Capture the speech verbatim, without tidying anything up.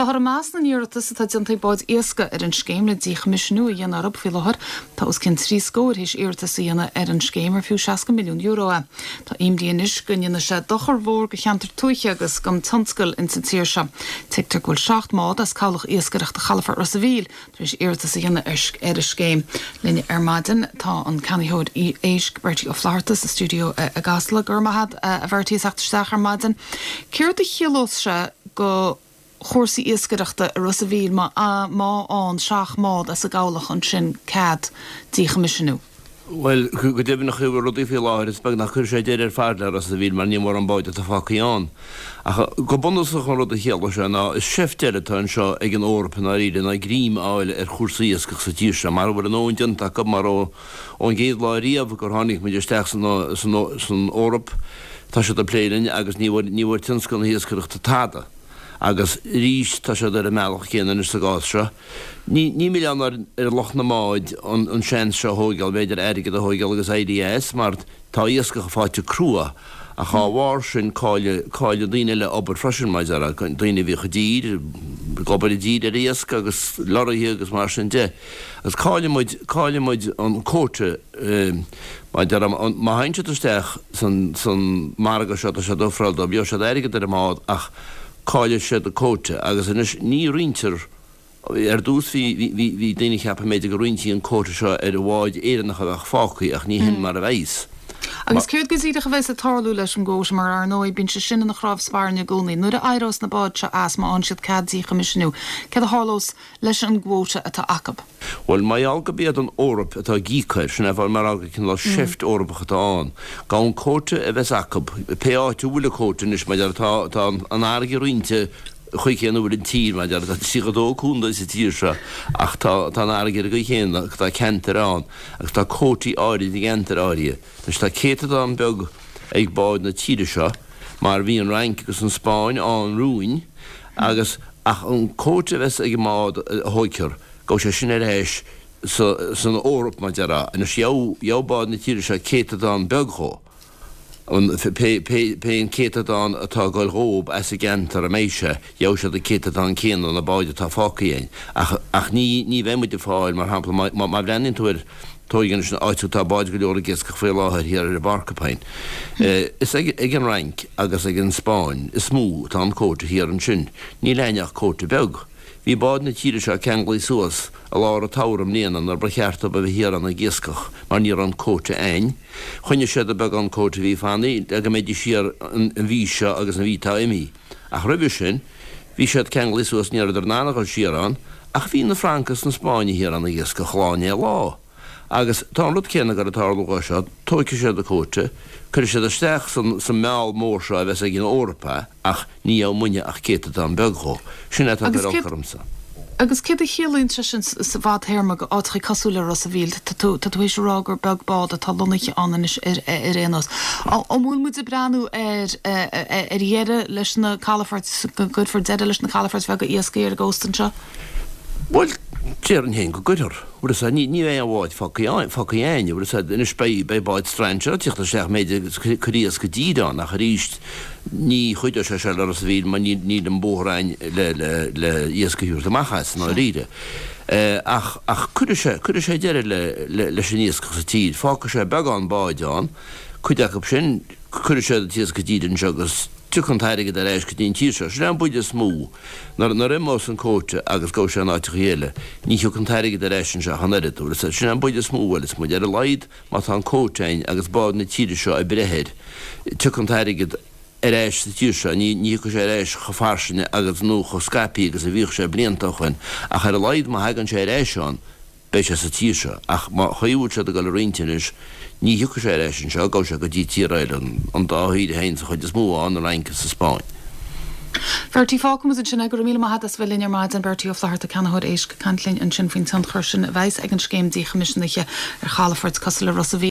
Tá har más na níortas tá diontaí báid éasca ar an scéim le dtí misisiú a dhéana arab fi láthir tá os cin trí scóir hís iirtas dhéana ar an scéim ar fiú seaca milliún euro. Tá imdíanais gonne se dochar mhór go cheantar tuaiche agus gom tanscail in sa tíir se. Teictar ghfuil seacht mád as callach éascareachta chalafar ar sa bhíl tris iirtas dhéana ar a scéim. Linne ar maidin tá an canihóid éisc Bertie of Flartas a studio a gasla gurmahad a bhartíí achtarsteach ar maidin. Céir de chialos se go chósaí iascareachta ar a bhíl má má an seach mád as a gálach an sin cad dícha misisiú. Well, go dibh nach chuh rudí fé láir is bag nach chur sé déir ar fearlar as a bhíl mar nímór an báid a facaíán. Go bunasach an rud a chéala se ná is sefteirtá seo ag an Orpan a ríide na grím áil ar chósaí iascach sa tíir se, mar bhar an óin take mar ó ón géad láiríomh gur tháinig muidir steach san Orp tá se a pléirin agus níhar tinscail na iascareachta táda. Agus rís tá se ar a meach chéanaan is sa gás seo. Ní millián ar loch na máid an sean seo hógáil beidir aige a hógáil agus I D S, mar tá iascach fáte crua a chá bhhar sin cáile daine le obair freisin maid ar daine bhí chodír, gobar i dír ar iasca agus loraí agus mar sin de. Agus cáile muid an cóte má hainte isteach san marga seo a se dofrail do beo se aige ar a mád ach cáile sé a cóte agus inis ní rinter ar dús hí daine cheappa méid go rointí an cóte seo ar a bháid éannach a fácaí ach ní hin mar a bhéis. Agus céir go síide a bheits a tarlú leis an ggóis mar ar nóid bín se sinna nach rábh spáirne gúnaí, nuair a airós na báid se as má an siad cadícha misisiú. Cead a hálós leis an gmhóte atá acab. Well, mai alga bead an Orp atá gícair sin a bhar mar alga cin le sift Orpach atá an. Gá an cóte a bheits acab, pe áte bhfuil a cóte nis mai tá an airge rointe chuig chéanú bhfuil an tír mai dear sigadó cúnda is a tír se ach tá airgeir go chéanana ach tá ceantar an ach tá cótaí áirí i gentar áirí. Nus tá cétad an beg ag báid na tíre seo mar bhí an rank agus an Spáin an rúin agus ach an cóte bheits ag mád a hóiciir go sé sin ar éis san Orp mai deara a nus jou báid na tíre seo cétad an begó. An pein cétadán atá goil rób as a gentar a méise, jou se a cétadán céan an a báide tá fácaíin. Ach ní bheimmu de fáil mar hapla má brennin túir tóigen sin áitú tá báid go leor ggéasca fé láthir hir ar a barcapain. Is ag an rank agus ag an Spáin, is smú tá an cóta hir an sin, ní leineach cóta beg. Bhí báid na tíre se ceanglaí suas a láir a táram léanaan ar brecheartta ba bh hir an a ggéascach mar níor an cóta ein. Chunne sé a beg an cóta bhí fannaí ag méidir siar an bhí se agus an bhítá imí. Ach rubh sin, bhí sé ceanglaí suas níor ar nánach an siarán ach bhí na Francas na Spáine hir an a ggéascach láine lá. Agus tá rud céanna gar a tálaá seo, tóice sé a cóta, chuir sé a steach san meall mór seo a bheits ag an Orpa ach ní á muine ach céta an begó. Sin é gur alcharmsa. Agus cé a chéalainn se sin sa bhd herrma go átrií cosúla ras a bhíl, tuéis rágur begbád a tá lonaiche anis ar réanas. Ó múl mu a breanú ar dhéire leis na Calafart go for dead leis na Calafart bheit go iasca ar ggóstan se? Well, Téar an hén go goidir, bhfuil sa ní é an bháid facaíine, bhfuil sa ina spé be báid strainse, tíocht a seach méid chuíos go díán nach ríist ní chuide se se ar a bhíl man ní an bóthrain le iascaúir amachchas ná ríide. Ach chuide sé deire le sin iasca sa tíd, fáca sé beagán báidán, chuide go sin chuide sé tíos go dían segus tucantáige de réis go dtíon tíir se, sin an buide smú nar imós an cóte agus go sé an áite chéile, ní tucantáige de réis se haneridir, sin an buide smúhfuil is mu ar a leid má tá an cótein agus bád na tíire seo a brehéid. Tucantáige réis sa tíir se, ní go sé réis chofarsinne agus nó cho scapií agus a bhíh sé bliantachain, ach ar a leid má hagann sé réisán béis sa tíir se, ach má chaúil se a go réintinis ní hiúcha sé réis sin seo gá se go dtí tíreile an dáhíide héin sa chuid is mú an reince sa Spáin. Bertie fácum is sin gur míle maithe as bhfuil maid an Bertie of Flarta canthóid éis cantlinn an sin faoin tan chuirsin bheits ag an scéim dícha misisiúnaige ar Chalafart cosúla ras a bhí